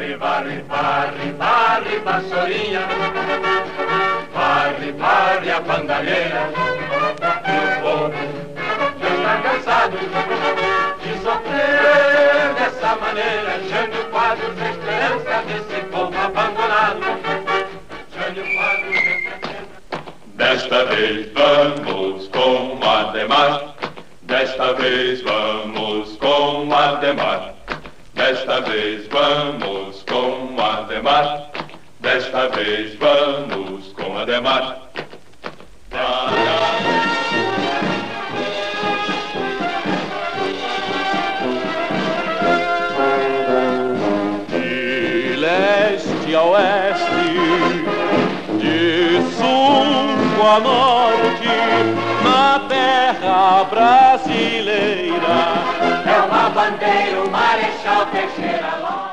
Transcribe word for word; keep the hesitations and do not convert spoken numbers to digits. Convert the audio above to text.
Varre, varre, varre, varre, vassourinha, varre, varre a bandalheira. E o povo já está cansado de sofrer dessa maneira. Jânio Quadros, a esperança desse povo abandonado. Jânio Quadros, esperança. Desta vez vamos com Ademar. Desta vez vamos com Ademar. Desta vez vamos com Ademar. Desta vez vamos com Ademar. De leste a oeste, de sul a norte, na terra brasileira É uma bandeira, o Marechal Teixeira Lopes.